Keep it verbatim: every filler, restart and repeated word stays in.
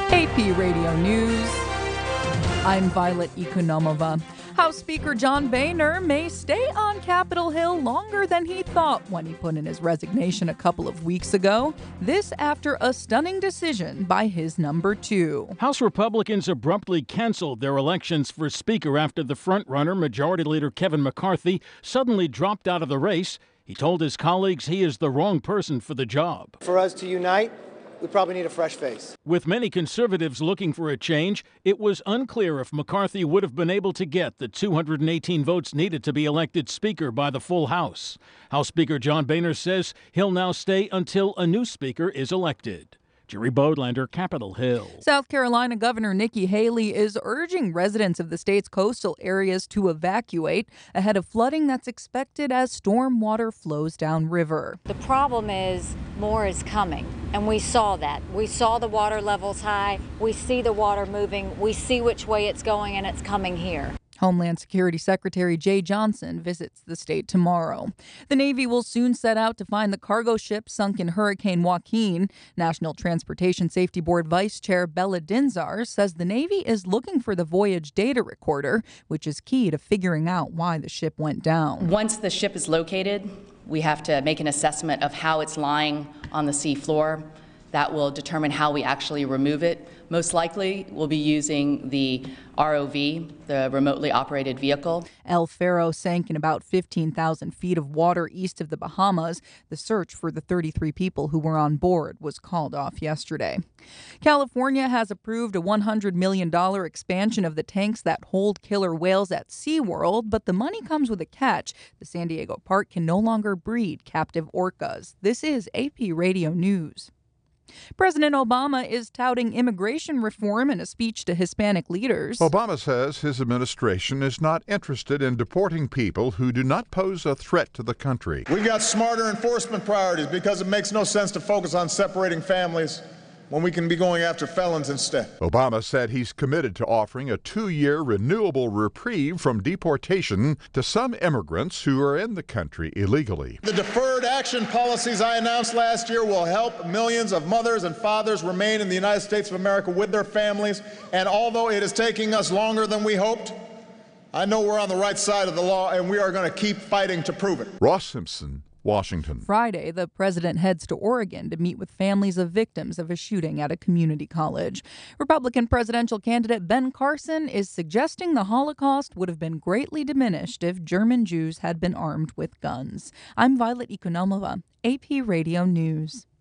A P Radio News. I'm Violet Ekonomova. House Speaker John Boehner may stay on Capitol Hill longer than he thought when he put in his resignation a couple of weeks ago. This after a stunning decision by his number two. House Republicans abruptly canceled their elections for Speaker after the frontrunner, Majority Leader Kevin McCarthy, suddenly dropped out of the race. He told his colleagues he is the wrong person for the job. For us to unite, we probably need a fresh face. With many conservatives looking for a change, it was unclear if McCarthy would have been able to get the two hundred eighteen votes needed to be elected Speaker by the full House. House Speaker John Boehner says he'll now stay until a new Speaker is elected. Jerry Bodlander, Capitol Hill. South Carolina Governor Nikki Haley is urging residents of the state's coastal areas to evacuate ahead of flooding that's expected as storm water flows downriver. The problem is more is coming, and we saw that. We saw the water levels high. We see the water moving. We see which way it's going, and it's coming here. Homeland Security Secretary Jay Johnson visits the state tomorrow. The Navy will soon set out to find the cargo ship sunk in Hurricane Joaquin. National Transportation Safety Board Vice Chair Bella Dinzar says the Navy is looking for the voyage data recorder, which is key to figuring out why the ship went down. Once the ship is located, we have to make an assessment of how it's lying on the sea floor. That will determine how we actually remove it. Most likely, we'll be using the R O V, the remotely operated vehicle. El Faro sank in about fifteen thousand feet of water east of the Bahamas. The search for the thirty-three people who were on board was called off yesterday. California has approved a one hundred million dollars expansion of the tanks that hold killer whales at SeaWorld, but the money comes with a catch. The San Diego park can no longer breed captive orcas. This is A P Radio News. President Obama is touting immigration reform in a speech to Hispanic leaders. Obama says his administration is not interested in deporting people who do not pose a threat to the country. We've got smarter enforcement priorities because it makes no sense to focus on separating families when we can be going after felons instead. Obama said he's committed to offering a two-year renewable reprieve from deportation to some immigrants who are in the country illegally. The deferred action policies I announced last year will help millions of mothers and fathers remain in the United States of America with their families. And although it is taking us longer than we hoped, I know we're on the right side of the law, and we are going to keep fighting to prove it. Ross Simpson, Washington. Friday, the president heads to Oregon to meet with families of victims of a shooting at a community college. Republican presidential candidate Ben Carson is suggesting the Holocaust would have been greatly diminished if German Jews had been armed with guns. I'm Violet Ekonomova, A P Radio News.